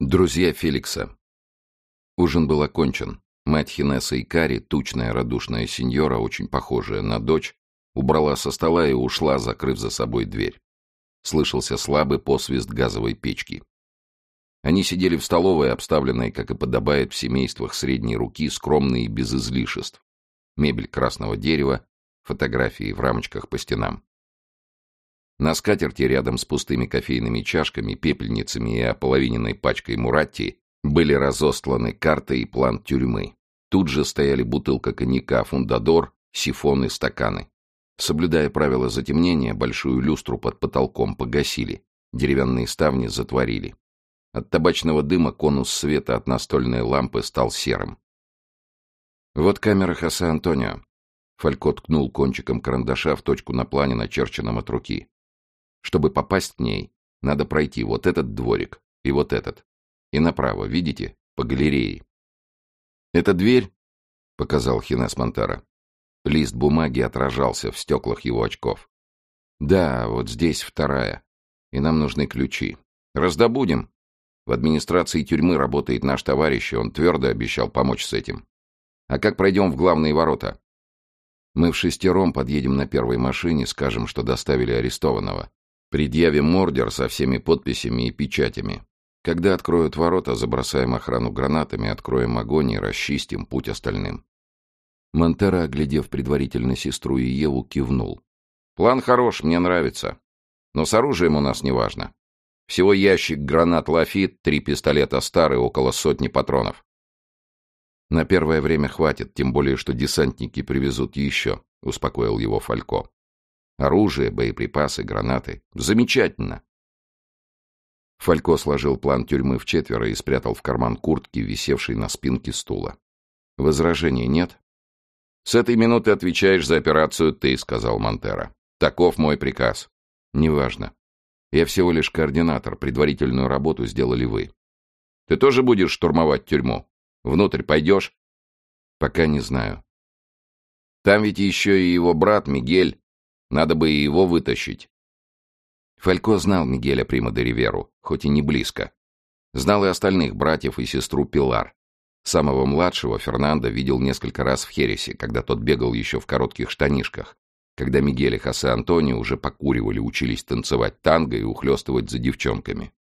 Друзья Феликса. Ужин был окончен. Мать Хинеса и Кари, тучная радушная сеньора, очень похожая на дочь, убрала со стола и ушла, закрыв за собой дверь. Слышался слабый посвист газовой печки. Они сидели в столовой, обставленной, как и подобает в семействах средней руки, скромной и без излишеств. Мебель красного дерева, фотографии в рамочках по стенам. На скатерти рядом с пустыми кофейными чашками, пепельницами и ополовиненной пачкой муратти были разостланы карты и план тюрьмы. Тут же стояли бутылка коньяка «Фундадор», сифоны, стаканы. Соблюдая правила затемнения, большую люстру под потолком погасили, деревянные ставни затворили. От табачного дыма конус света от настольной лампы стал серым. «Вот камера Хосе Антонио». Фалько ткнул кончиком карандаша в точку на плане, начерченном от руки. Чтобы попасть к ней, надо пройти вот этот дворик и вот этот. И направо, видите, по галерее. «Эта дверь», — показал Хинес Монтера. Лист бумаги отражался в стеклах его очков. «Да, вот здесь вторая. И нам нужны ключи. Раздобудем. В администрации тюрьмы работает наш товарищ, и он твердо обещал помочь с этим. А как пройдем в главные ворота?» «Мы вшестером подъедем на первой машине, скажем, что доставили арестованного. Предъявим ордер со всеми подписями и печатями. Когда откроют ворота, забросаем охрану гранатами, откроем огонь и расчистим путь остальным». Монтера, оглядев предварительно сестру и Еву, кивнул. «План хорош, мне нравится. Но с оружием у нас неважно. Всего ящик гранат «Лафит», 3 пистолета «Стар» и около 100 патронов». «На первое время хватит, тем более, что десантники привезут еще», — успокоил его Фалько. «Оружие, боеприпасы, гранаты. Замечательно!» Фалько сложил план тюрьмы в четверо и спрятал в карман куртки, висевшей на спинке стула. «Возражений нет?» «С этой минуты отвечаешь за операцию ты», — сказал Монтера. «Таков мой приказ». «Неважно. Я всего лишь координатор, предварительную работу сделали вы». «Ты тоже будешь штурмовать тюрьму? Внутрь пойдешь?» «Пока не знаю». «Там ведь еще и его брат Мигель. Надо бы и его вытащить». Фалько знал Мигеля Прима де Риверу, хоть и не близко. Знал и остальных братьев и сестру Пилар. Самого младшего Фернандо видел несколько раз в Хересе, когда тот бегал еще в коротких штанишках, когда Мигель и Хосе Антонио уже покуривали, учились танцевать танго и ухлёстывать за девчонками.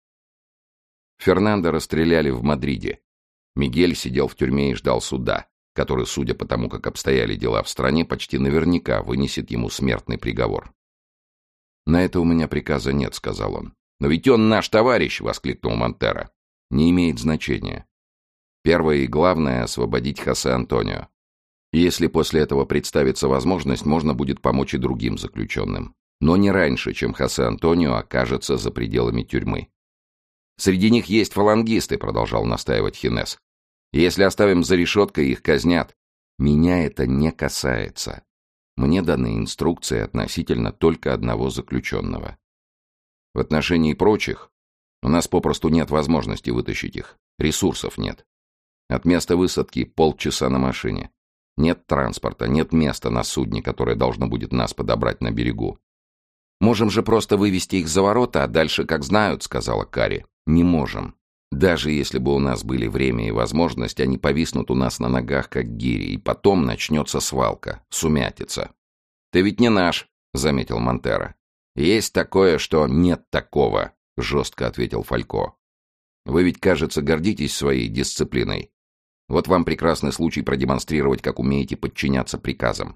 Фернандо расстреляли в Мадриде. Мигель сидел в тюрьме и ждал суда, который, судя по тому, как обстояли дела в стране, почти наверняка вынесет ему смертный приговор. «На это у меня приказа нет», — сказал он. «Но ведь он наш товарищ!» — воскликнул Монтера. «Не имеет значения. Первое и главное — освободить Хосе Антонио. Если после этого представится возможность, можно будет помочь и другим заключенным. Но не раньше, чем Хосе Антонио окажется за пределами тюрьмы». «Среди них есть фалангисты», — продолжал настаивать Хинес. «Если оставим за решеткой, их казнят». «Меня это не касается. Мне даны инструкции относительно только одного заключенного. В отношении прочих у нас попросту нет возможности вытащить их. Ресурсов нет. От места высадки полчаса на машине. Нет транспорта, нет места на судне, которое должно будет нас подобрать на берегу. «Можем же просто вывести их за ворота, а дальше как знают», — сказала Кари. «Не можем. Даже если бы у нас были время и возможность, они повиснут у нас на ногах, как гири, и потом начнется свалка, сумятица». «Ты ведь не наш», — заметил Монтера. «Есть такое, что нет такого», — жестко ответил Фалько. «Вы ведь, кажется, гордитесь своей дисциплиной. Вот вам прекрасный случай продемонстрировать, как умеете подчиняться приказам».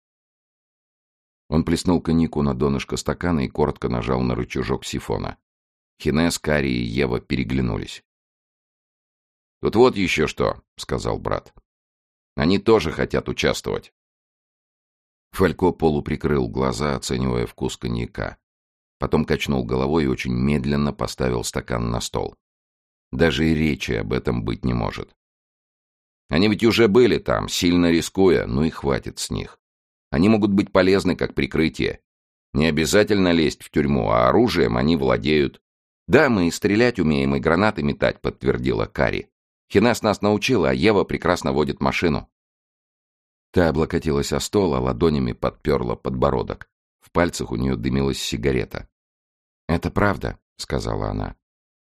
Он плеснул коньяку на донышко стакана и коротко нажал на рычажок сифона. Хинес, Кари и Ева переглянулись. «Тут вот еще что», — сказал брат. «Они тоже хотят участвовать». Фалько полуприкрыл глаза, оценивая вкус коньяка. Потом качнул головой и очень медленно поставил стакан на стол. Даже и речи об этом быть не может. «Они ведь уже были там, сильно рискуя, ну и хватит с них. Они могут быть полезны как прикрытие. Не обязательно лезть в тюрьму, а оружием они владеют». «Да, мы и стрелять умеем, и гранаты метать», — подтвердила Кари. «Хинес нас научил, а Ева прекрасно водит машину». Та облокотилась о стол, а ладонями подперла подбородок. В пальцах у нее дымилась сигарета. «Это правда», — сказала она.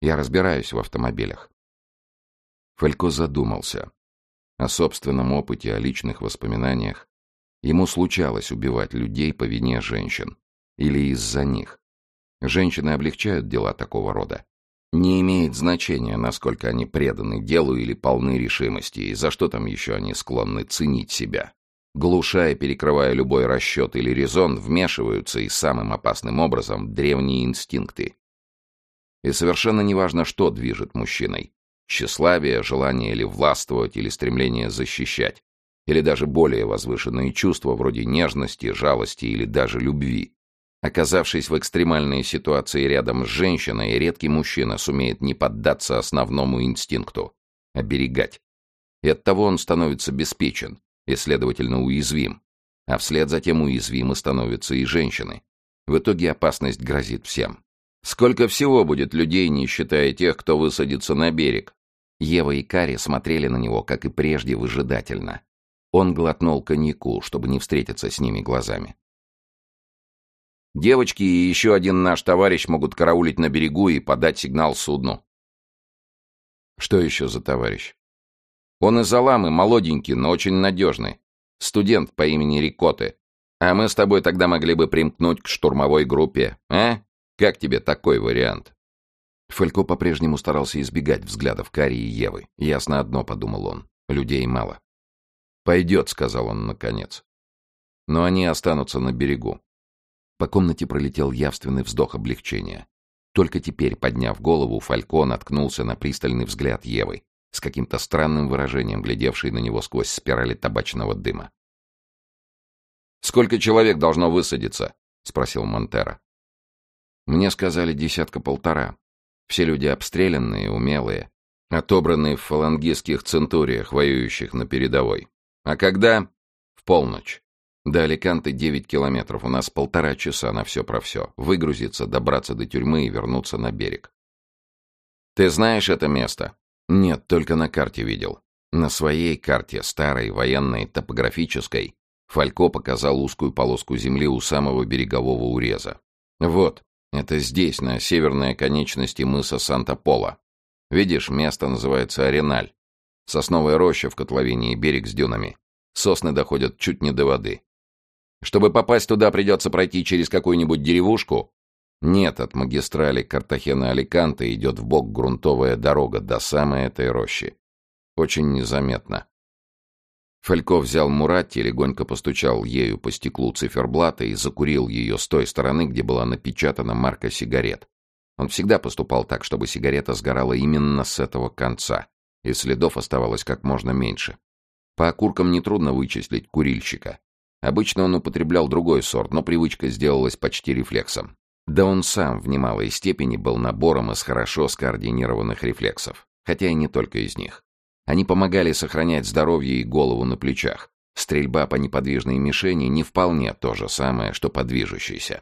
Я разбираюсь в автомобилях». Фалько задумался. О собственном опыте, о личных воспоминаниях. Ему случалось убивать людей по вине женщин. Или из-за них. Женщины облегчают дела такого рода. Не имеет значения, насколько они преданы делу или полны решимости, и за что там еще они склонны ценить себя. Глушая и перекрывая любой расчет или резон, вмешиваются и самым опасным образом древние инстинкты. И совершенно неважно, что движет мужчиной. Тщеславие, желание или властвовать, или стремление защищать, или даже более возвышенные чувства вроде нежности, жалости или даже любви. Оказавшись в экстремальной ситуации рядом с женщиной, редкий мужчина сумеет не поддаться основному инстинкту — оберегать. И оттого он становится беспечен и, следовательно, уязвим. А вслед за тем уязвимы становятся и женщины. В итоге опасность грозит всем. Сколько всего будет людей, не считая тех, кто высадится на берег? Ева и Кари смотрели на него, как и прежде, выжидательно. Он глотнул коньяку, чтобы не встретиться с ними глазами. «Девочки и еще один наш товарищ могут караулить на берегу и подать сигнал судну». «Что еще за товарищ?» «Он из Аламы, молоденький, но очень надежный. Студент по имени Рикоте. А мы с тобой тогда могли бы примкнуть к штурмовой группе, а? Как тебе такой вариант?» Фалько по-прежнему старался избегать взглядов Кари и Евы. «Ясно одно», — подумал он, — «людей мало». «Пойдет», — сказал он наконец. «Но они останутся на берегу». По комнате пролетел явственный вздох облегчения. Только теперь, подняв голову, Фалько наткнулся на пристальный взгляд Евы, с каким-то странным выражением, глядевшей на него сквозь спирали табачного дыма. «Сколько человек должно высадиться?» — спросил Монтеро. «Мне сказали 10-1.5. Все люди обстрелянные, умелые, отобранные в фалангистских центуриях, воюющих на передовой. А когда?» «В полночь. До Аликанте 9 километров, у нас 1,5 часа на все про все. Выгрузиться, добраться до тюрьмы и вернуться на берег». «Ты знаешь это место?» «Нет, только на карте видел». На своей карте, старой, военной, топографической, Фалько показал узкую полоску земли у самого берегового уреза. «Вот, это здесь, на северной оконечности мыса Санта-Пола. Видишь, место называется Ареналь. Сосновая роща в котловине и берег с дюнами. Сосны доходят чуть не до воды. Чтобы попасть туда, придется пройти через какую-нибудь деревушку?» «Нет, от магистрали Картахена-Аликанте идет вбок грунтовая дорога до самой этой рощи. Очень незаметно». Фалько взял Муратти, легонько постучал ею по стеклу циферблата и закурил ее с той стороны, где была напечатана марка сигарет. Он всегда поступал так, чтобы сигарета сгорала именно с этого конца, и следов оставалось как можно меньше. По окуркам нетрудно вычислить курильщика. Обычно он употреблял другой сорт, но привычка сделалась почти рефлексом. Да он сам в немалой степени был набором из хорошо скоординированных рефлексов, хотя и не только из них. Они помогали сохранять здоровье и голову на плечах. Стрельба по неподвижной мишени не вполне то же самое, что по движущейся.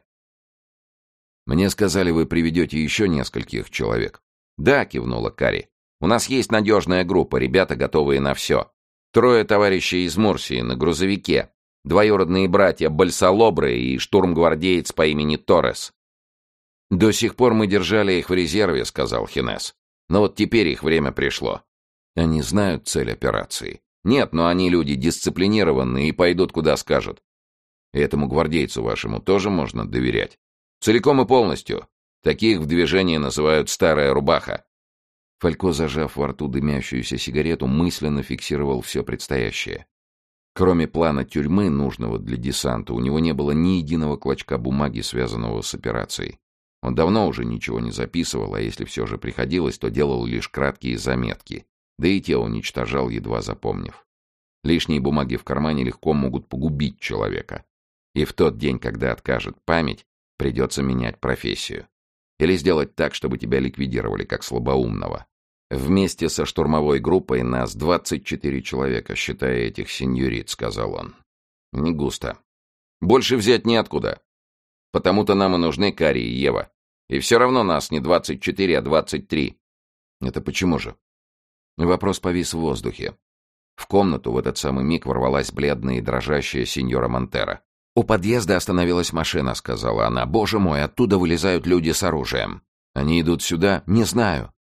«Мне сказали, вы приведете еще нескольких человек». «Да», — кивнула Кари. «У нас есть надежная группа, ребята, готовые на все. 3 товарищей из Мурсии на грузовике, двоюродные братья Бальсалобры и штурмгвардеец по имени Торрес». «До сих пор мы держали их в резерве», — сказал Хинес. «Но вот теперь их время пришло». «Они знают цель операции?» «Нет, но они люди дисциплинированные и пойдут, куда скажут». «И этому гвардейцу вашему тоже можно доверять?» «Целиком и полностью. Таких в движении называют «старая рубаха». Фалько, зажав во рту дымящуюся сигарету, мысленно фиксировал все предстоящее. Кроме плана тюрьмы, нужного для десанта, у него не было ни единого клочка бумаги, связанного с операцией. Он давно уже ничего не записывал, а если все же приходилось, то делал лишь краткие заметки, да и те уничтожал, едва запомнив. Лишние бумаги в кармане легко могут погубить человека. И в тот день, когда откажет память, придется менять профессию. Или сделать так, чтобы тебя ликвидировали как слабоумного. «Вместе со штурмовой группой нас 24 человека, считая этих сеньорит», — сказал он. «Не густо. Больше взять неоткуда. Потому-то нам и нужны Кари и Ева. И все равно нас не 24, а 23. «Это почему же?» Вопрос повис в воздухе. В комнату в этот самый миг ворвалась бледная и дрожащая сеньора Монтеро. «У подъезда остановилась машина», — сказала она. «Боже мой, оттуда вылезают люди с оружием». «Они идут сюда?» «Не знаю.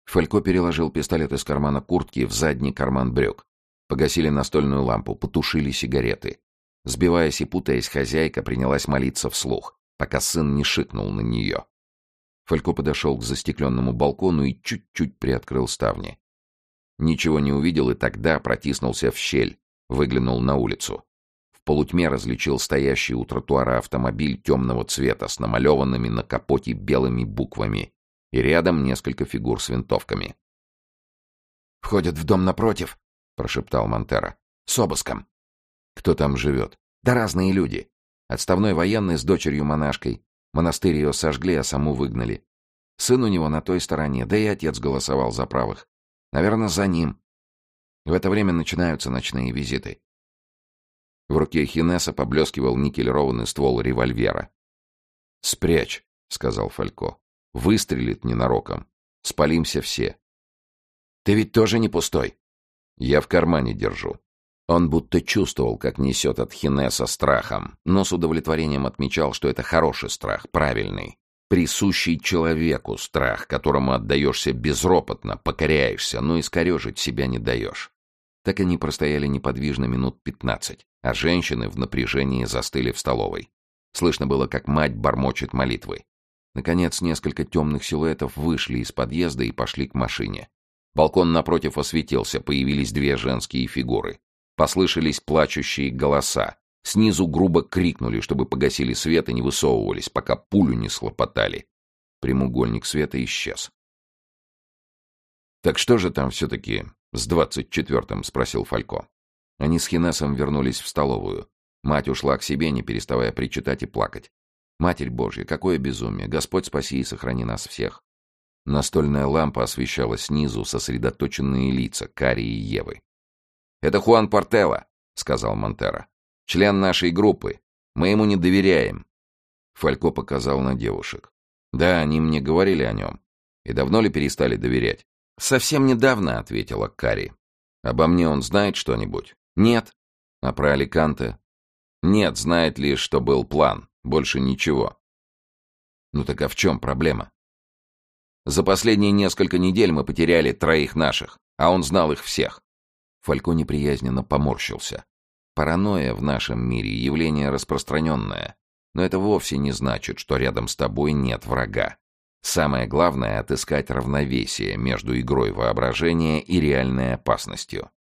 Фалько переложил пистолет из кармана куртки в задний карман брюк. Погасили настольную лампу, потушили сигареты. Сбиваясь и путаясь, хозяйка принялась молиться вслух, пока сын не шикнул на нее. Фалько подошел к застекленному балкону и чуть-чуть приоткрыл ставни. Ничего не увидел и тогда протиснулся в щель, выглянул на улицу. В полутьме различил стоящий у тротуара автомобиль темного цвета с намалеванными на капоте белыми буквами и рядом несколько фигур с винтовками. «Входят в дом напротив», — прошептал Монтера. «С обыском». «Кто там живет?» «Да разные люди. Отставной военный с дочерью-монашкой. Монастырь ее сожгли, а саму выгнали. Сын у него на той стороне, да и отец голосовал за правых. Наверное, за ним. В это время начинаются ночные визиты». В руке Хинеса поблескивал никелированный ствол револьвера. «Спрячь», — сказал Фалько. «Выстрелит ненароком. Спалимся все». «Ты ведь тоже не пустой?» «Я в кармане держу». Он будто чувствовал, как несет от Хинеса страхом, но с удовлетворением отмечал, что это хороший страх, правильный, присущий человеку страх, которому отдаешься безропотно, покоряешься, но искорежить себя не даешь. Так они простояли неподвижно минут 15, а женщины в напряжении застыли в столовой. Слышно было, как мать бормочет молитвы. Наконец, несколько темных силуэтов вышли из подъезда и пошли к машине. Балкон напротив осветился, появились две женские фигуры. Послышались плачущие голоса. Снизу грубо крикнули, чтобы погасили свет и не высовывались, пока пулю не схлопотали. Прямоугольник света исчез. «Так что же там все-таки с 24-м?» — спросил Фалько. Они с Хинесом вернулись в столовую. Мать ушла к себе, не переставая причитать и плакать. «Матерь Божья, какое безумие! Господь спаси и сохрани нас всех!» Настольная лампа освещала снизу сосредоточенные лица Кари и Евы. «Это Хуан Портелло», — сказал Монтера. «Член нашей группы. Мы ему не доверяем». Фалько показал на девушек. «Да, они мне говорили о нем. И давно ли перестали доверять?» «Совсем недавно», — ответила Кари. «Обо мне он знает что-нибудь?» «Нет». «А про Аликанте?» «Нет, знает лишь, что был план. Больше ничего». «Ну так а в чем проблема?» «За последние несколько недель мы потеряли 3 наших, а он знал их всех». Фалько неприязненно поморщился. Паранойя в нашем мире — явление распространенное, но это вовсе не значит, что рядом с тобой нет врага. Самое главное — отыскать равновесие между игрой воображения и реальной опасностью.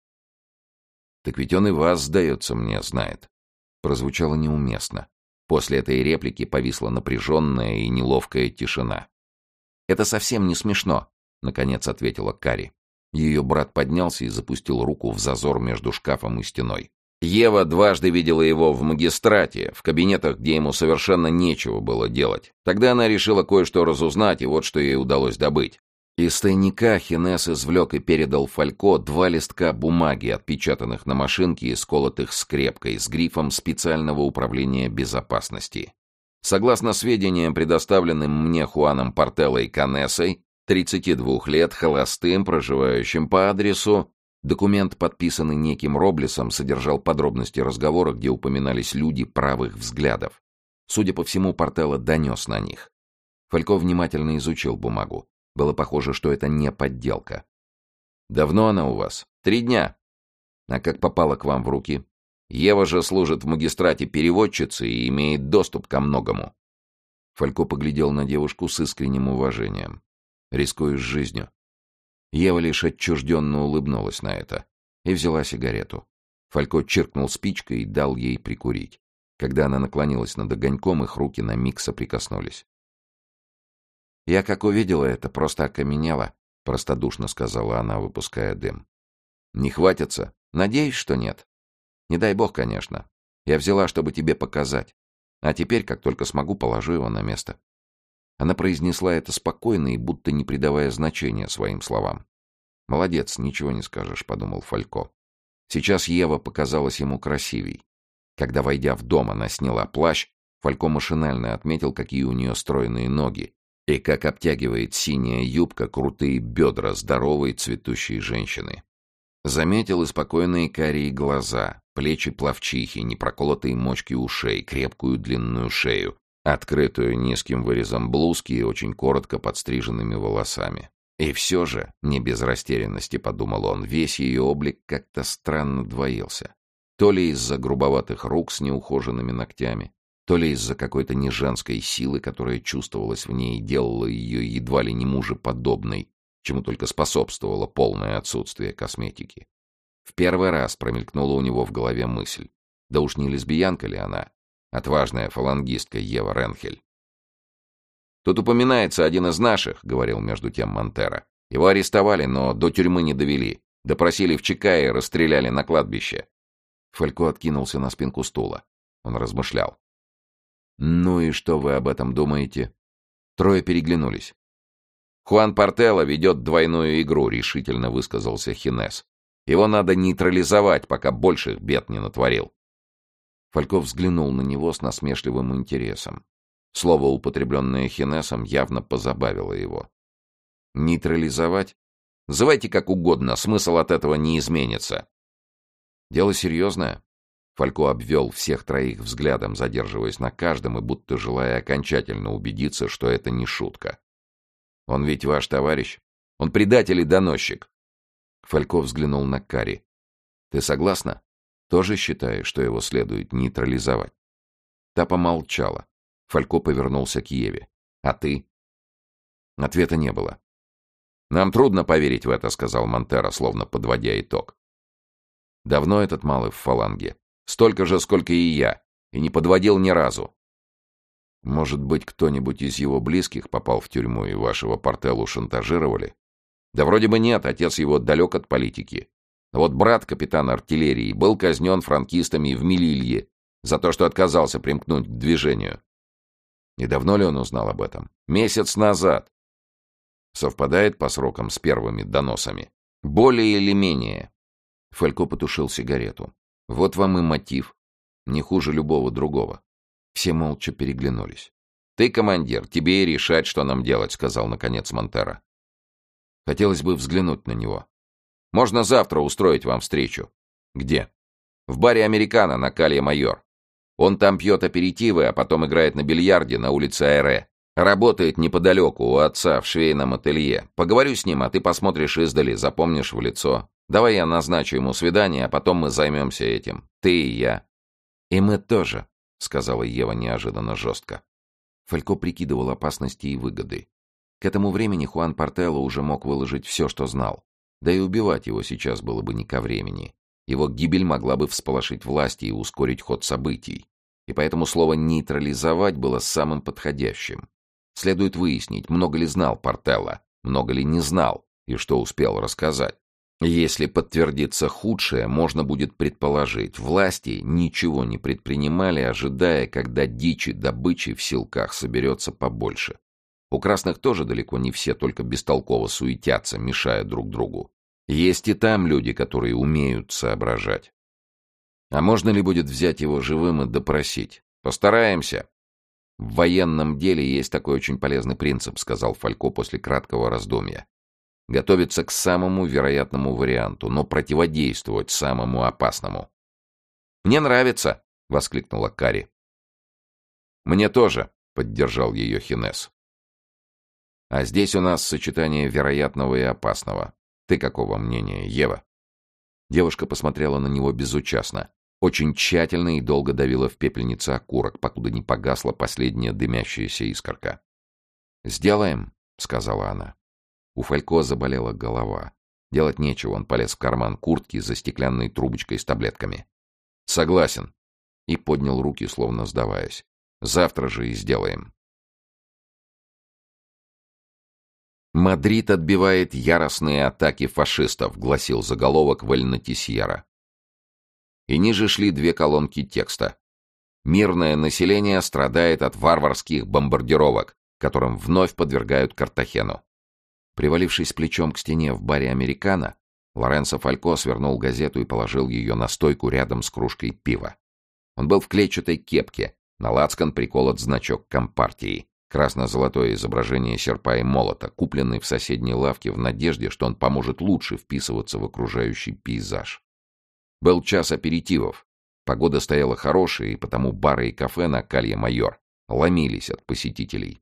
«Так ведь он и вас, сдается мне, знает». Прозвучало неуместно. После этой реплики повисла напряженная и неловкая тишина. «Это совсем не смешно», — наконец ответила Кари. Ее брат поднялся и запустил руку в зазор между шкафом и стеной. Ева дважды видела его в магистрате, в кабинетах, где ему совершенно нечего было делать. Тогда она решила кое-что разузнать, и вот что ей удалось добыть. Из тайника Хинес извлек и передал Фалько 2 листка бумаги, отпечатанных на машинке и сколотых скрепкой с грифом специального управления безопасности. Согласно сведениям, предоставленным мне Хуаном Портелло и Канессой, 32 лет, холостым, проживающим по адресу, документ, подписанный неким Роблесом, содержал подробности разговора, где упоминались люди правых взглядов. Судя по всему, Портелло донес на них. Фалько внимательно изучил бумагу. Было похоже, что это не подделка. «Давно она у вас?» 3 дня. А как попала к вам в руки? Ева же служит в магистрате переводчицей и имеет доступ ко многому». Фалько поглядел на девушку с искренним уважением. «Рискуешь жизнью». Ева лишь отчужденно улыбнулась на это и взяла сигарету. Фалько чиркнул спичкой и дал ей прикурить. Когда она наклонилась над огоньком, их руки на миг соприкоснулись. «Я, как увидела это, просто окаменела», — простодушно сказала она, выпуская дым. «Не хватится? Надеюсь, что нет. Не дай бог, конечно. Я взяла, чтобы тебе показать. А теперь, как только смогу, положу его на место». Она произнесла это спокойно и будто не придавая значения своим словам. «Молодец, ничего не скажешь», — подумал Фалько. Сейчас Ева показалась ему красивей. Когда, войдя в дом, она сняла плащ, Фалько машинально отметил, какие у нее стройные ноги, и как обтягивает синяя юбка крутые бедра здоровой цветущей женщины. Заметил и спокойные карие глаза, плечи пловчихи, непроколотые мочки ушей, крепкую длинную шею, открытую низким вырезом блузки и очень коротко подстриженными волосами. И все же, не без растерянности, подумал он, весь ее облик как-то странно двоился. То ли из-за грубоватых рук с неухоженными ногтями, то ли из-за какой-то неженской силы, которая чувствовалась в ней и делала ее едва ли не мужеподобной, чему только способствовало полное отсутствие косметики. В первый раз промелькнула у него в голове мысль. Да уж не лесбиянка ли она? Отважная фалангистка Ева Ренхель. «Тут упоминается один из наших», — говорил между тем Монтера. «Его арестовали, но до тюрьмы не довели. Допросили в ЧК и расстреляли на кладбище». Фалько откинулся на спинку стула. Он размышлял. «Ну и что вы об этом думаете?» Трое переглянулись. «Хуан Портелло ведет двойную игру», — решительно высказался Хинес. «Его надо нейтрализовать, пока больших бед не натворил». Фалько взглянул на него с насмешливым интересом. Слово, употребленное Хинесом, явно позабавило его. «Нейтрализовать? Называйте как угодно, смысл от этого не изменится». «Дело серьезное». Фалько обвел всех троих взглядом, задерживаясь на каждом и будто желая окончательно убедиться, что это не шутка. «Он ведь ваш товарищ? Он предатель и доносчик». Фалько взглянул на Кари. «Ты согласна? Тоже считаешь, что его следует нейтрализовать?» Та помолчала. Фалько повернулся к Еве. «А ты?» Ответа не было. «Нам трудно поверить в это», — сказал Монтера, словно подводя итог. «Давно этот малый в фаланге?» «Столько же, сколько и я. И не подводил ни разу». «Может быть, кто-нибудь из его близких попал в тюрьму и вашего Портеллу шантажировали?» «Да вроде бы нет, отец его далек от политики. Вот брат капитана артиллерии был казнен франкистами в Мелилье за то, что отказался примкнуть к движению». «И давно ли он узнал об этом?» «Месяц назад». «Совпадает по срокам с первыми доносами?» «Более или менее». Фалько потушил сигарету. «Вот вам и мотив. Не хуже любого другого». Все молча переглянулись. «Ты командир, тебе и решать, что нам делать», — сказал наконец Монтера. «Хотелось бы взглянуть на него». «Можно завтра устроить вам встречу». «Где?» «В баре «Американо» на Калья-Майор. Он там пьет аперитивы, а потом играет на бильярде на улице Айре. Работает неподалеку у отца в швейном ателье. Поговорю с ним, а ты посмотришь издали, запомнишь в лицо. Давай я назначу ему свидание, а потом мы займемся этим. Ты и я». «И мы тоже», — сказала Ева неожиданно жестко. Фалько прикидывал опасности и выгоды. К этому времени Хуан Портелло уже мог выложить все, что знал. Да и убивать его сейчас было бы не ко времени. Его гибель могла бы всполошить власти и ускорить ход событий. И поэтому слово «нейтрализовать» было самым подходящим. Следует выяснить, много ли знал Портелло, много ли не знал, и что успел рассказать. Если подтвердится худшее, можно будет предположить, власти ничего не предпринимали, ожидая, когда дичи добычи в селках соберется побольше. У красных тоже далеко не все только бестолково суетятся, мешая друг другу. Есть и там люди, которые умеют соображать. А можно ли будет взять его живым и допросить? Постараемся. В военном деле есть такой очень полезный принцип, сказал Фалько после краткого раздумья. Готовиться к самому вероятному варианту, но противодействовать самому опасному. «Мне нравится!» — воскликнула Кари. «Мне тоже!» — поддержал ее Хинес. «А здесь у нас сочетание вероятного и опасного. Ты какого мнения, Ева?» Девушка посмотрела на него безучастно, очень тщательно и долго давила в пепельнице окурок, покуда не погасла последняя дымящаяся искорка. «Сделаем», — сказала она. У Фалько заболела голова. Делать нечего, он полез в карман куртки за стеклянной трубочкой с таблетками. «Согласен», и поднял руки, словно сдаваясь. «Завтра же и сделаем». «Мадрид отбивает яростные атаки фашистов», — гласил заголовок в Эль-Нотисьеро. И ниже шли две колонки текста. «Мирное население страдает от варварских бомбардировок, которым вновь подвергают Картахену». Привалившись плечом к стене в баре «Американо», Лоренцо Фалько свернул газету и положил ее на стойку рядом с кружкой пива. Он был в клетчатой кепке, на лацкан приколот значок Компартии, красно-золотое изображение серпа и молота, купленный в соседней лавке в надежде, что он поможет лучше вписываться в окружающий пейзаж. Был час аперитивов. Погода стояла хорошая, и потому бары и кафе на Калья-Майор ломились от посетителей.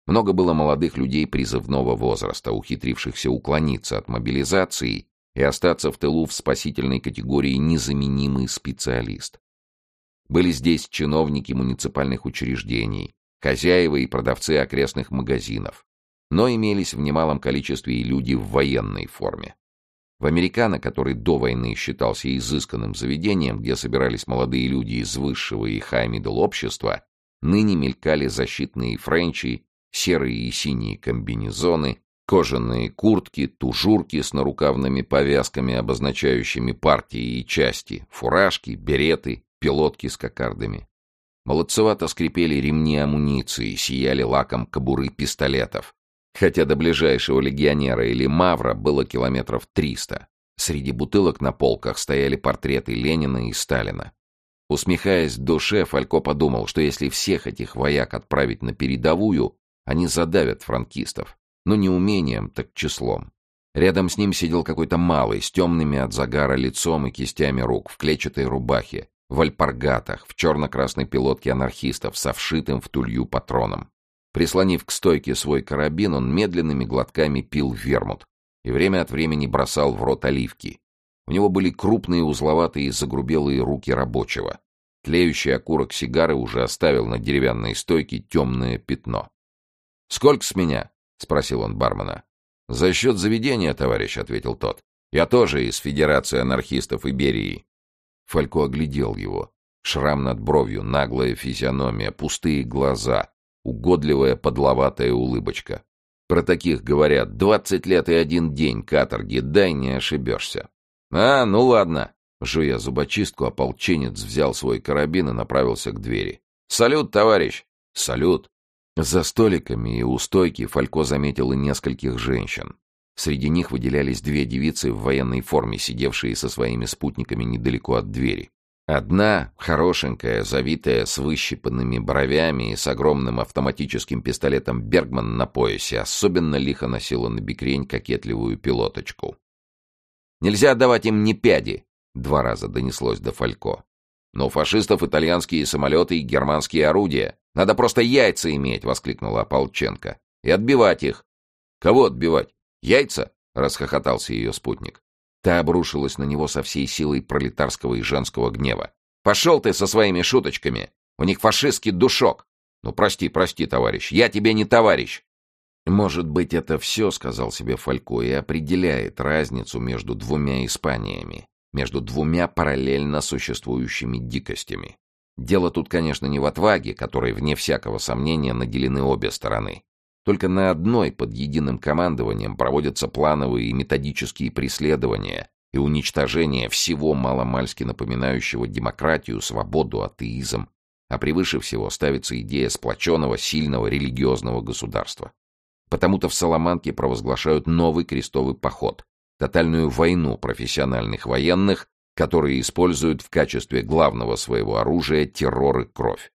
Много было молодых людей призывного возраста, ухитрившихся уклониться от мобилизации и остаться в тылу в спасительной категории «незаменимый специалист». Были здесь чиновники муниципальных учреждений, хозяева и продавцы окрестных магазинов, но имелись в немалом количестве и люди в военной форме. В Американо, который до войны считался изысканным заведением, где собирались молодые люди из высшего и хай-мидл общества, ныне мелькали защитные френчи, серые и синие комбинезоны, кожаные куртки, тужурки с нарукавными повязками, обозначающими партии и части, фуражки, береты, пилотки с кокардами. Молодцевато скрипели ремни амуниции, сияли лаком кобуры пистолетов, хотя до ближайшего легионера или мавра было километров 300. Среди бутылок на полках стояли портреты Ленина и Сталина. Усмехаясь в душе, Фалько подумал, что если всех этих вояк отправить на передовую, они задавят франкистов, но не умением, так числом. Рядом с ним сидел какой-то малый, с темными от загара лицом и кистями рук, в клетчатой рубахе, в альпаргатах, в черно-красной пилотке анархистов со вшитым в тулью патроном. Прислонив к стойке свой карабин, он медленными глотками пил вермут и время от времени бросал в рот оливки. У него были крупные узловатые загрубелые руки рабочего. Тлеющий окурок сигары уже оставил на деревянной стойке темное пятно. «Сколько с меня?» — спросил он бармена. «За счет заведения, товарищ», — ответил тот. «Я тоже из Федерации анархистов Иберии». Фалько оглядел его. Шрам над бровью, наглая физиономия, пустые глаза, угодливая подловатая улыбочка. Про таких говорят: 20 лет и 1 день каторги, дай не ошибешься. «А, ну ладно». Жуя зубочистку, ополченец взял свой карабин и направился к двери. «Салют, товарищ!» «Салют!» За столиками и у стойки Фалько заметил и нескольких женщин. Среди них выделялись 2 девицы в военной форме, сидевшие со своими спутниками недалеко от двери. Одна, хорошенькая, завитая, с выщипанными бровями и с огромным автоматическим пистолетом «Бергман» на поясе, особенно лихо носила на бекрень кокетливую пилоточку. «Нельзя отдавать им ни пяди!» — 2 раза донеслось до Фалько. «Но у фашистов итальянские самолеты и германские орудия. Надо просто яйца иметь!» — воскликнула Ополченко. «И отбивать их!» «Кого отбивать? Яйца?» — расхохотался ее спутник. Та обрушилась на него со всей силой пролетарского и женского гнева. «Пошел ты со своими шуточками! У них фашистский душок! Ну, прости, товарищ, я тебе не товарищ!» «Может быть, это все, — сказал себе Фалько, — и определяет разницу между 2 Испаниями, между 2 параллельно существующими дикостями. Дело тут, конечно, не в отваге, которой, вне всякого сомнения, наделены обе стороны. Только на одной под единым командованием проводятся плановые и методические преследования и уничтожение всего маломальски напоминающего демократию, свободу, атеизм, а превыше всего ставится идея сплоченного, сильного религиозного государства. Потому-то в Саламанке провозглашают новый крестовый поход, тотальную войну профессиональных военных, которые используют в качестве главного своего оружия террор и кровь.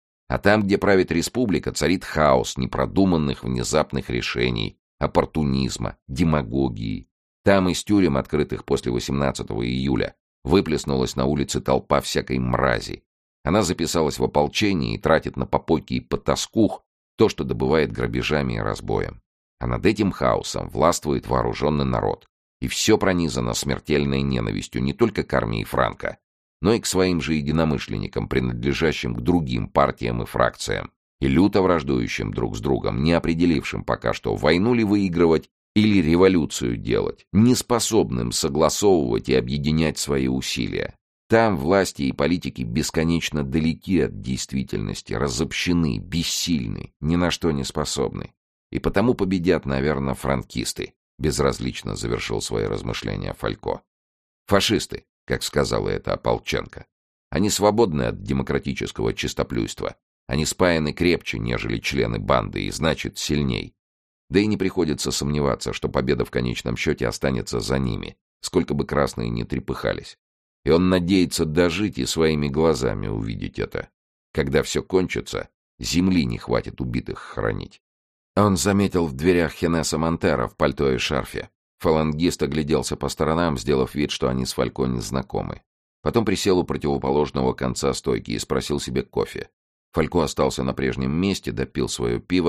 А там, где правит республика, царит хаос непродуманных внезапных решений, оппортунизма, демагогии. Там из тюрем, открытых после 18 июля, выплеснулась на улице толпа всякой мрази. Она записалась в ополчение и тратит на попойки и потаскух то, что добывает грабежами и разбоем. А над этим хаосом властвует вооруженный народ. И все пронизано смертельной ненавистью не только к армии Франко, но и к своим же единомышленникам, принадлежащим к другим партиям и фракциям, и люто враждующим друг с другом, не определившим пока что, войну ли выигрывать или революцию делать, не способным согласовывать и объединять свои усилия. Там власти и политики бесконечно далеки от действительности, разобщены, бессильны, ни на что не способны. И потому победят, наверное, франкисты, безразлично завершил свои размышления Фалько. Фашисты, как сказала это Ополченко. Они свободны от демократического чистоплюйства. Они спаяны крепче, нежели члены банды, и значит сильней. Да и не приходится сомневаться, что победа в конечном счете останется за ними, сколько бы красные ни трепыхались. И он надеется дожить и своими глазами увидеть это. Когда все кончится, земли не хватит убитых хоронить. Он заметил в дверях Хенеса Монтера в пальто и шарфе. Фалангист огляделся по сторонам, сделав вид, что они с Фалько не знакомы. Потом присел у противоположного конца стойки и спросил себе кофе. Фалько остался на прежнем месте, допил свое пиво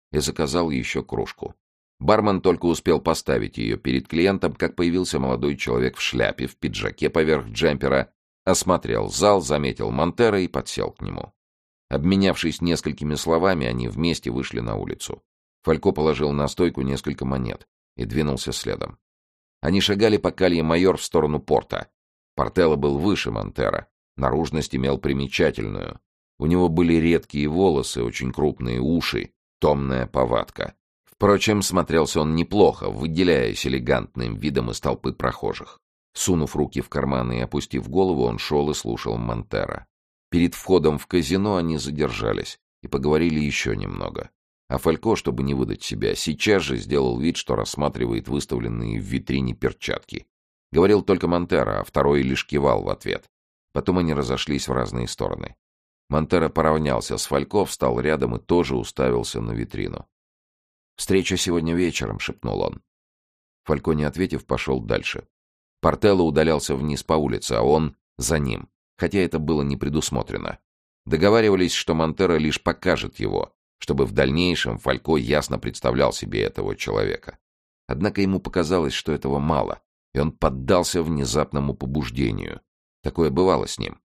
и заказал еще кружку. Бармен только успел поставить ее перед клиентом, как появился молодой человек в шляпе, в пиджаке поверх джемпера, осмотрел зал, заметил Монтера и подсел к нему. Обменявшись несколькими словами, они вместе вышли на улицу. Фалько положил на стойку несколько монет и двинулся следом. Они шагали по Калье Майор в сторону порта. Портелло был выше Монтера, наружность имел примечательную. У него были редкие волосы, очень крупные уши, томная повадка. Впрочем, смотрелся он неплохо, выделяясь элегантным видом из толпы прохожих. Сунув руки в карманы и опустив голову, он шел и слушал Монтера. Перед входом в казино они задержались и поговорили еще немного. А Фалько, чтобы не выдать себя, сейчас же сделал вид, что рассматривает выставленные в витрине перчатки. Говорил только Монтера, а второй лишь кивал в ответ. Потом они разошлись в разные стороны. Монтера поравнялся с Фалько, встал рядом и тоже уставился на витрину. «Встреча сегодня вечером», — шепнул он. Фалько, не ответив, пошел дальше. Портелло удалялся вниз по улице, а он за ним, хотя это было не предусмотрено. Договаривались, что Монтера лишь покажет его, чтобы в дальнейшем Фалько ясно представлял себе этого человека. Однако ему показалось, что этого мало, и он поддался внезапному побуждению. Такое бывало с ним.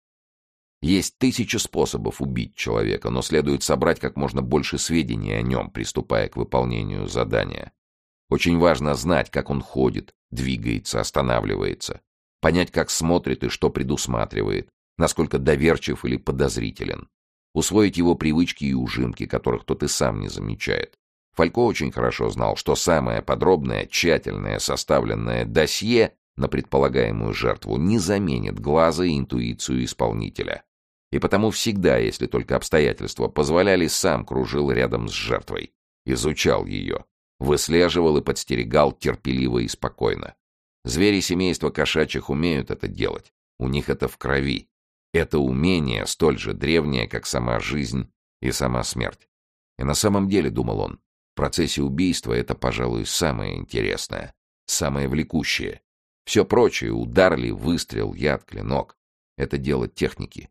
Есть 1000 способов убить человека, но следует собрать как можно больше сведений о нем, приступая к выполнению задания. Очень важно знать, как он ходит, двигается, останавливается, понять, как смотрит и что предусматривает, насколько доверчив или подозрителен, усвоить его привычки и ужимки, которых тот и сам не замечает. Фалько очень хорошо знал, что самое подробное, тщательное составленное досье на предполагаемую жертву не заменит глаза и интуицию исполнителя. И потому всегда, если только обстоятельства позволяли, сам кружил рядом с жертвой, изучал ее, выслеживал и подстерегал терпеливо и спокойно. Звери семейства кошачьих умеют это делать, у них это в крови. Это умение столь же древнее, как сама жизнь и сама смерть. И на самом деле, думал он, в процессе убийства это, пожалуй, самое интересное, самое влекущее. Все прочее — удар ли, выстрел, яд, клинок — это дело техники.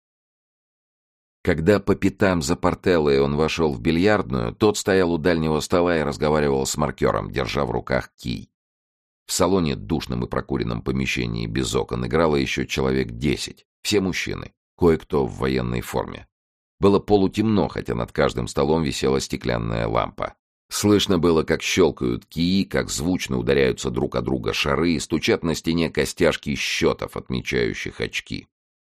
Когда по пятам за Портеллой он вошел в бильярдную, тот стоял у дальнего стола и разговаривал с маркером, держа в руках кий. В салоне, душном и прокуренном помещении без окон, играло еще человек 10, все мужчины, кое-кто в военной форме. Было полутемно, хотя над каждым столом висела стеклянная лампа. Слышно было, как щелкают кии, как звучно ударяются друг о друга шары и стучат на стене костяшки счетов, отмечающих очки.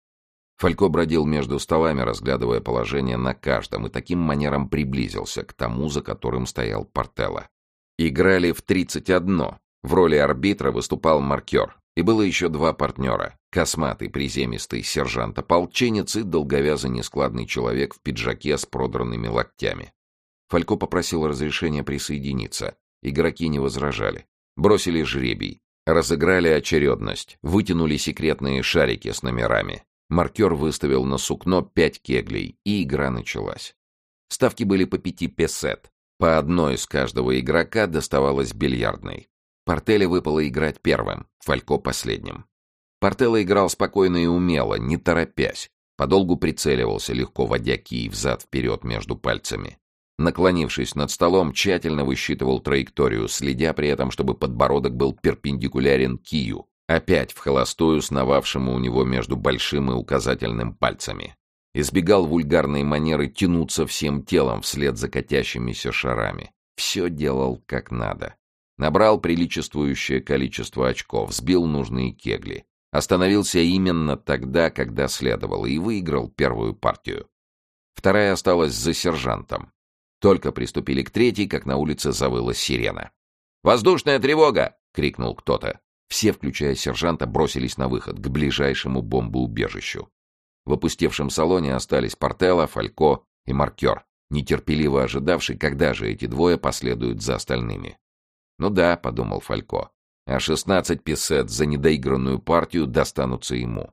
Фалько бродил между столами, разглядывая положение на каждом, и таким манером приблизился к тому, за которым стоял Портелло. Играли в 31. В роли арбитра выступал маркер, и было еще 2 партнера — косматый приземистый сержант-ополченец и долговязый нескладный человек в пиджаке с продранными локтями. Фалько попросил разрешения присоединиться. Игроки не возражали. Бросили жребий. Разыграли очередность. Вытянули секретные шарики с номерами. Маркер выставил на сукно 5 кеглей, и игра началась. Ставки были по 5 песет. По одной из каждого игрока доставалось бильярдной. Портелло выпало играть первым, Фалько последним. Портелло играл спокойно и умело, не торопясь. Подолгу прицеливался, легко водя кий взад-вперед между пальцами. Наклонившись над столом, тщательно высчитывал траекторию, следя при этом, чтобы подбородок был перпендикулярен кию, опять в холостую сновавшему у него между большим и указательным пальцами. Избегал вульгарной манеры тянуться всем телом вслед за катящимися шарами. Все делал как надо. Набрал приличествующее количество очков, сбил нужные кегли. Остановился именно тогда, когда следовало, и выиграл первую партию. Вторая осталась за сержантом. Только приступили к третьей, как на улице завыла сирена. «Воздушная тревога!» — крикнул кто-то. Все, включая сержанта, бросились на выход, к ближайшему бомбоубежищу. В опустевшем салоне остались Портелло, Фалько и маркер, нетерпеливо ожидавший, когда же эти двое последуют за остальными. «Ну да», — подумал Фалько, — «а 16 песет за недоигранную партию достанутся ему».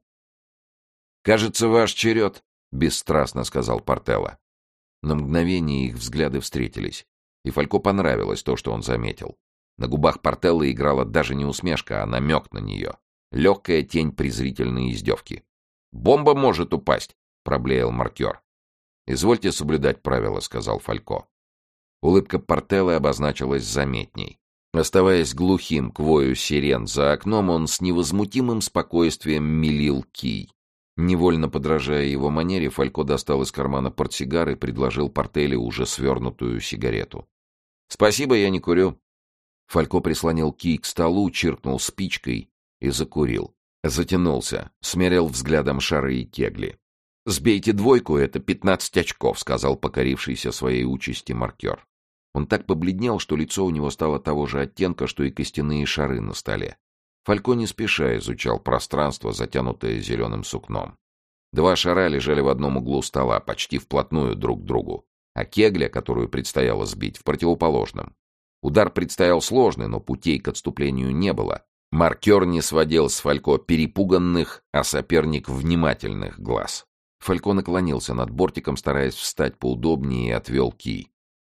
«Кажется, ваш черед», — бесстрастно сказал Портелло. На мгновение их взгляды встретились, и Фалько понравилось то, что он заметил. На губах Портелло играла даже не усмешка, а намек на нее. Легкая тень презрительной издевки. «Бомба может упасть», — проблеял маркер. «Извольте соблюдать правила», — сказал Фалько. Улыбка Портеллы обозначилась заметней. Оставаясь глухим к вою сирен за окном, он с невозмутимым спокойствием мелил кий. Невольно подражая его манере, Фалько достал из кармана портсигар и предложил Портелле уже свернутую сигарету. «Спасибо, я не курю». Фалько прислонил кий к столу, чиркнул спичкой и закурил. Затянулся, смерил взглядом шары и кегли. «Сбейте двойку, это 15 очков», — сказал покорившийся своей участи маркер. Он так побледнел, что лицо у него стало того же оттенка, что и костяные шары на столе. Фалько не спеша изучал пространство, затянутое зеленым сукном. 2 шара лежали в одном углу стола, почти вплотную друг к другу, а кегля, которую предстояло сбить, в противоположном. Удар предстоял сложный, но путей к отступлению не было. Маркер не сводил с Фалько перепуганных, а соперник внимательных глаз. Фалько наклонился над бортиком, стараясь встать поудобнее, и отвел кий.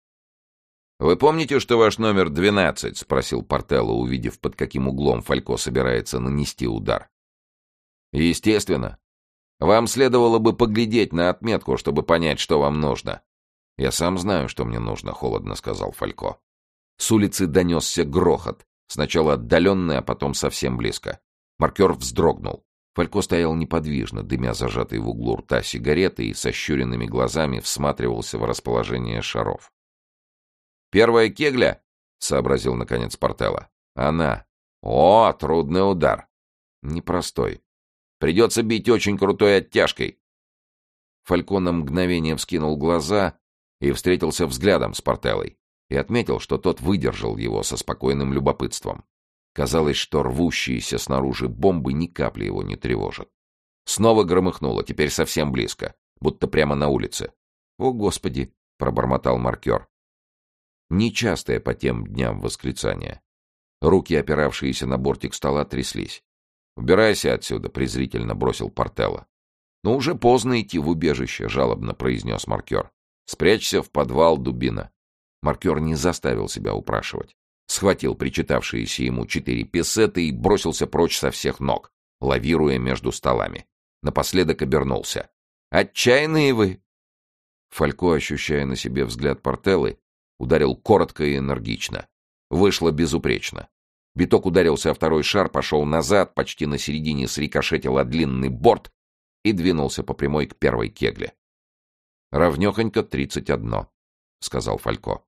«Вы помните, что ваш номер 12?» — спросил Портелло, увидев, под каким углом Фалько собирается нанести удар. «Естественно. Вам следовало бы поглядеть на отметку, чтобы понять, что вам нужно». «Я сам знаю, что мне нужно», — холодно сказал Фалько. С улицы донесся грохот, сначала отдаленный, а потом совсем близко. Маркер вздрогнул. Фалько стоял неподвижно, дымя зажатой в углу рта сигареты, и со щуренными глазами всматривался в расположение шаров. «Первая кегля?» — сообразил наконец Портелло. «Она. О, трудный удар. Непростой. Придется бить очень крутой оттяжкой». Фалько на мгновение вскинул глаза и встретился взглядом с Портеллой, и отметил, что тот выдержал его со спокойным любопытством. Казалось, что рвущиеся снаружи бомбы ни капли его не тревожат. Снова громыхнуло, теперь совсем близко, будто прямо на улице. «О, Господи!» — пробормотал маркер. Нечастое по тем дням восклицание. Руки, опиравшиеся на бортик стола, тряслись. «Убирайся отсюда», — презрительно бросил Портелло. «Но уже поздно идти в убежище», — жалобно произнес маркер. «Спрячься в подвал, дубина». Маркер не заставил себя упрашивать. Схватил причитавшиеся ему 4 песеты и бросился прочь со всех ног, лавируя между столами. Напоследок обернулся. «Отчаянные вы!» Фалько, ощущая на себе взгляд Портеллы, ударил коротко и энергично. Вышло безупречно. Биток ударился о второй шар, пошел назад, почти на середине срикошетил о длинный борт и двинулся по прямой к первой кегле. «Равнёхонько 31», — сказал Фалько.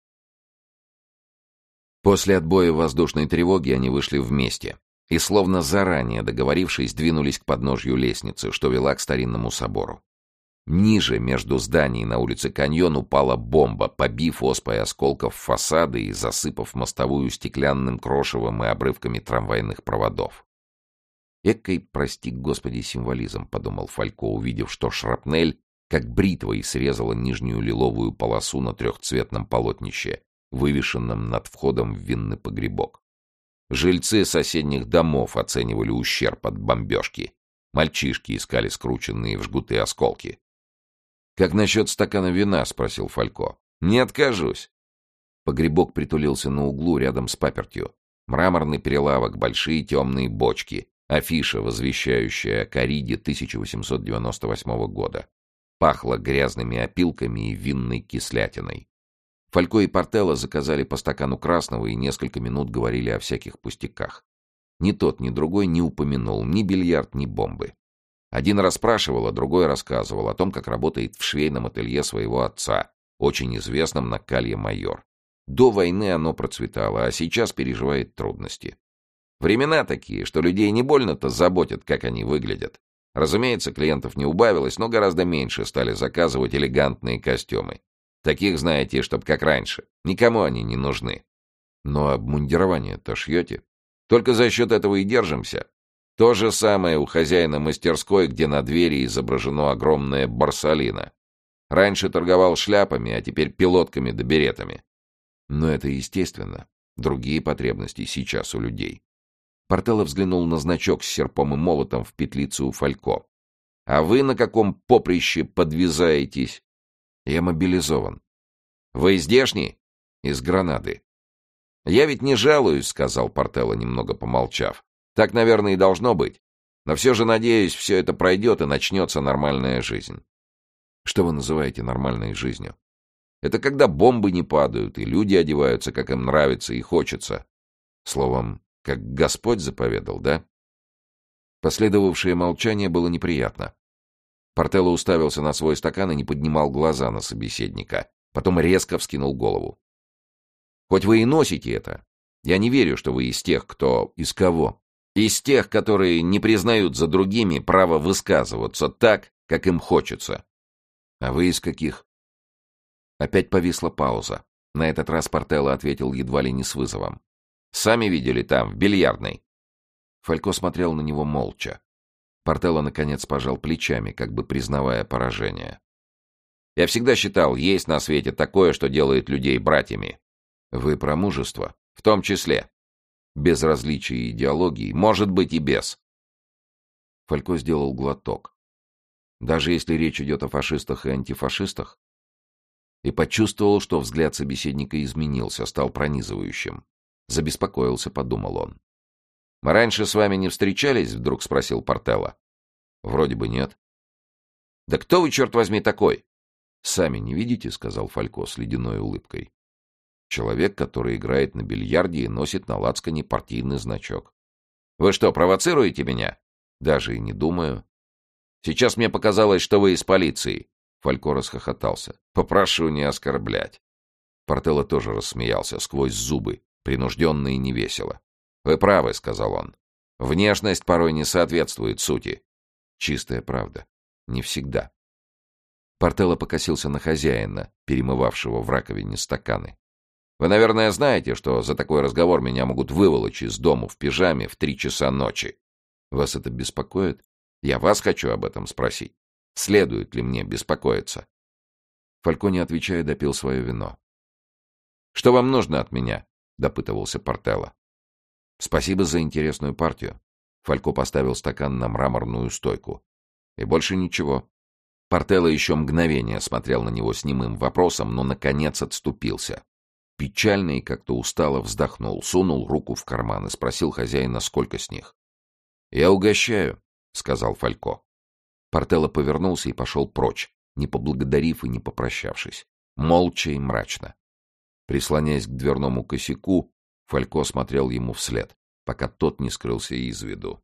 После отбоя воздушной тревоги они вышли вместе и, словно заранее договорившись, двинулись к подножью лестницы, что вела к старинному собору. Ниже, между зданий на улице Каньон, упала бомба, побив оспой осколков фасады и засыпав мостовую стеклянным крошевом и обрывками трамвайных проводов. «Экой, прости господи, символизм», — подумал Фалько, увидев, что шрапнель, как бритвой, срезала нижнюю лиловую полосу на трехцветном полотнище, вывешенном над входом в винный погребок. Жильцы соседних домов оценивали ущерб от бомбежки. Мальчишки искали скрученные в жгуты осколки. «Как насчет стакана вина?» — спросил Фалько. «Не откажусь». Погребок притулился на углу рядом с папертью. Мраморный прилавок, большие темные бочки, афиша, возвещающая о кориде 1898 года. Пахло грязными опилками и винной кислятиной. Фалько и Портелло заказали по стакану красного и несколько минут говорили о всяких пустяках. Ни тот, ни другой не упомянул ни бильярд, ни бомбы. Один расспрашивал, а другой рассказывал о том, как работает в швейном ателье своего отца, очень известном на Калье-Майор. До войны оно процветало, а сейчас переживает трудности. Времена такие, что людей не больно-то заботят, как они выглядят. Разумеется, клиентов не убавилось, но гораздо меньше стали заказывать элегантные костюмы. Таких, знаете, чтоб как раньше. Никому они не нужны. Но обмундирование-то шьете? Только за счет этого и держимся. То же самое у хозяина мастерской, где на двери изображено огромное Борсалино. Раньше торговал шляпами, а теперь пилотками да беретами. Но это естественно. Другие потребности сейчас у людей. Портелло взглянул на значок с серпом и молотом в петлицу у Фалько. «А вы на каком поприще подвязаетесь?» «Я мобилизован». «Вы здешний?» «Из Гранады». «Я ведь не жалуюсь», — сказал Портелло, немного помолчав. «Так, наверное, и должно быть. Но все же, надеюсь, все это пройдет и начнется нормальная жизнь». «Что вы называете нормальной жизнью?» Это когда бомбы не падают, и люди одеваются, как им нравится и хочется. Словом, как Господь заповедал, да? Последовавшее молчание было неприятно. Портелло уставился на свой стакан и не поднимал глаза на собеседника. Потом резко вскинул голову. «Хоть вы и носите это, я не верю, что вы из тех, кто... Из кого? Из тех, которые не признают за другими право высказываться так, как им хочется. А вы из каких?» Опять повисла пауза. На этот раз Портелло ответил едва ли не с вызовом. «Сами видели там, в бильярдной». Фалько смотрел на него молча. Портелло, наконец, пожал плечами, как бы признавая поражение. «Я всегда считал, есть на свете такое, что делает людей братьями». «Вы про мужество?» «В том числе. Без различий и идеологий, может быть и без». Фалько сделал глоток. «Даже если речь идет о фашистах и антифашистах?» И почувствовал, что взгляд собеседника изменился, стал пронизывающим. Забеспокоился, подумал он. «Мы раньше с вами не встречались?» — вдруг спросил Портелло. «Вроде бы нет». «Да кто вы, черт возьми, такой?» «Сами не видите?» — сказал Фалько с ледяной улыбкой. «Человек, который играет на бильярде и носит на лацкане партийный значок». «Вы что, провоцируете меня?» «Даже и не думаю». «Сейчас мне показалось, что вы из полиции». Фалько расхохотался. «Попрошу не оскорблять». Портелло тоже рассмеялся сквозь зубы, принужденно и невесело. «Вы правы», — сказал он. «Внешность порой не соответствует сути». Чистая правда. Не всегда. Портелло покосился на хозяина, перемывавшего в раковине стаканы. «Вы, наверное, знаете, что за такой разговор меня могут выволочь из дому в пижаме в 3 часа ночи. Вас это беспокоит? Я вас хочу об этом спросить. Следует ли мне беспокоиться?» Фалько, не отвечая, допил свое вино. «Что вам нужно от меня?» — допытывался Портелло. «Спасибо за интересную партию». Фалько поставил стакан на мраморную стойку. «И больше ничего». Портелло еще мгновение смотрел на него с немым вопросом, но, наконец, отступился. Печально и как-то устало вздохнул, сунул руку в карман и спросил хозяина, сколько с них. «Я угощаю», — сказал Фалько. Портелло повернулся и пошел прочь, не поблагодарив и не попрощавшись. Молча и мрачно. Прислоняясь к дверному косяку, Фалько смотрел ему вслед, пока тот не скрылся из виду.